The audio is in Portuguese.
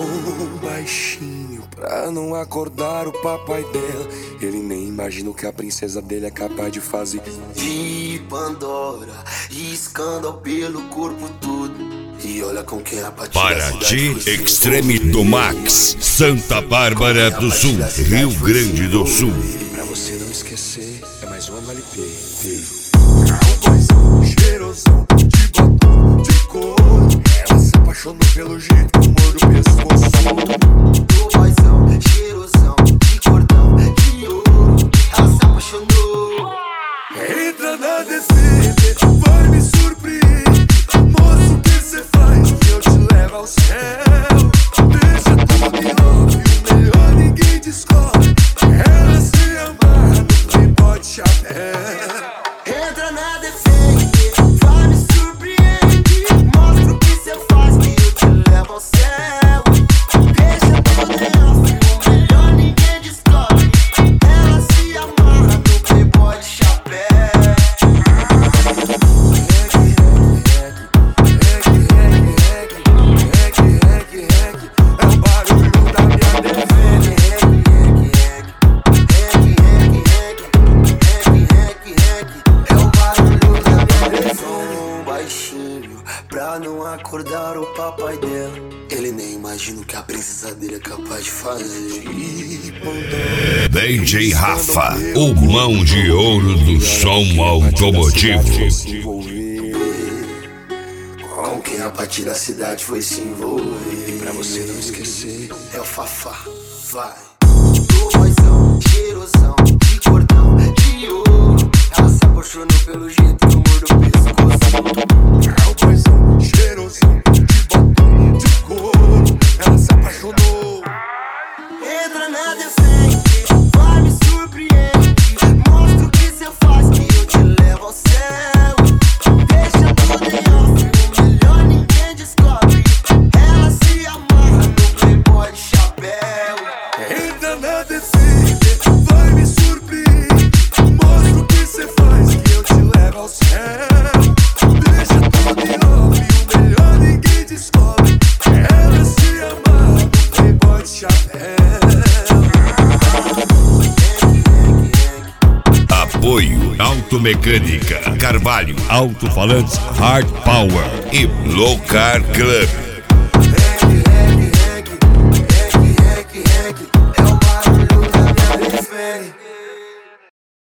baixinho pra não acordar o papai dela. Ele nem imagina o que a princesa dele é capaz de fazer. De Pandora, escândalo pelo corpo todo. E olha com quem a batida. Paraty Extreme do Max, Santa Bárbara do Sul, Rio Grande do Sul. Pra você não esquecer, é mais uma LP. Cowboyzão, cheirosão, de batom, de couro. Ela se apaixonou pelo jeito que eu mordo o pescoço. Cowboyzão, cheirosão, de cordão, de ouro. Ela se apaixonou. Entra na descida, vai me surpreender. Moço, o que cê faz que eu te levo ao céu? Deixa tudo em off, o melhor ninguém descobre. Ela se amarra no playboy de chapéu. Entra na defesa, vai me surpreender. Mostra o que cê faz que eu te levo ao céu. Deixa tudo em off, o melhor ninguém descobre. Ela se amarra no playboy de chapéu. É o barulho da minha defesa. É o barulho da minha defesa. Baixinho, pra não acordar o papai dela. Ele nem imagina o que a princesa dele é capaz de fazer. DJ Rafa, o mão de ouro do som automotivo. Com quem a partir da cidade foi se envolver. Pra você não esquecer, É o Fafá, vai. Cowboyzão, cheirosão, de cordão, de ouro. Ela se apaixonou pelo jeito que eu mordo o pescoço. Cowboyzão, cheirosão, de batom, de couro. Ela se apaixonou. Entra na defesa, vai me surpreender. Mostra o que cê faz que eu te levo ao céu. Deixa tudo em off, o melhor ninguém descobre. Ela se amarra no playboy de chapéu. Entra na descida, vai me surpreender. Mostra o que cê faz que eu te levo ao céu. Deixa tudo em off, o melhor ninguém descobre. Ela se amarra no playboy de chapéu. Apoio Automecânica Carvalho, Alto-Falantes Hard Power e Low Car Club.